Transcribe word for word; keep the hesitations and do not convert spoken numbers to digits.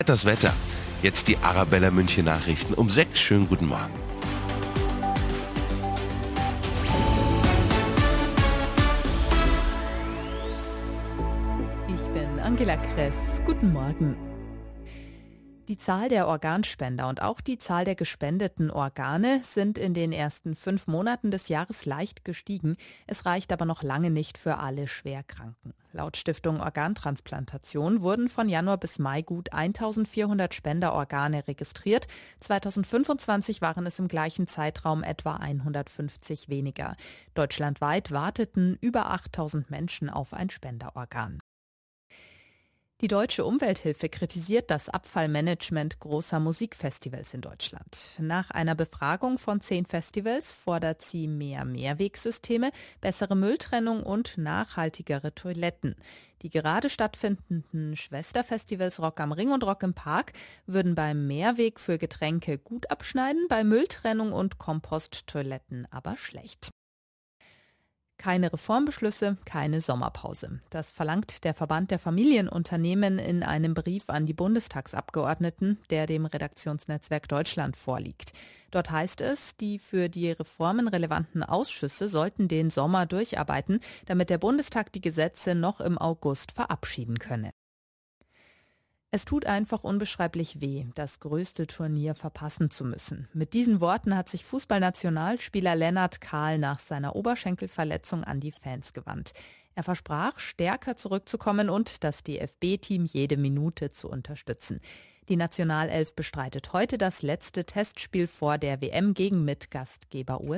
und das Wetter. Jetzt die Arabella München Nachrichten um sechs. Schönen guten Morgen. Ich bin Angela Kress. Guten Morgen. Die Zahl der Organspender und auch die Zahl der gespendeten Organe sind in den ersten fünf Monaten des Jahres leicht gestiegen. Es reicht aber noch lange nicht für alle Schwerkranken. Laut Stiftung Organtransplantation wurden von Januar bis Mai gut eintausendvierhundert Spenderorgane registriert. zweitausendfünfundzwanzig waren es im gleichen Zeitraum etwa hundertfünfzig weniger. Deutschlandweit warteten über achttausend Menschen auf ein Spenderorgan. Die Deutsche Umwelthilfe kritisiert das Abfallmanagement großer Musikfestivals in Deutschland. Nach einer Befragung von zehn Festivals fordert sie mehr Mehrwegsysteme, bessere Mülltrennung und nachhaltigere Toiletten. Die gerade stattfindenden Schwesterfestivals Rock am Ring und Rock im Park würden beim Mehrweg für Getränke gut abschneiden, bei Mülltrennung und Komposttoiletten aber schlecht. Keine Reformbeschlüsse, keine Sommerpause. Das verlangt der Verband der Familienunternehmen in einem Brief an die Bundestagsabgeordneten, der dem Redaktionsnetzwerk Deutschland vorliegt. Dort heißt es, die für die Reformen relevanten Ausschüsse sollten den Sommer durcharbeiten, damit der Bundestag die Gesetze noch im August verabschieden könne. Es tut einfach unbeschreiblich weh, das größte Turnier verpassen zu müssen. Mit diesen Worten hat sich Fußballnationalspieler Lennart Kahl nach seiner Oberschenkelverletzung an die Fans gewandt. Er versprach, stärker zurückzukommen und das D F B-Team jede Minute zu unterstützen. Die Nationalelf bestreitet heute das letzte Testspiel vor der W M gegen Mitgastgeber U S A.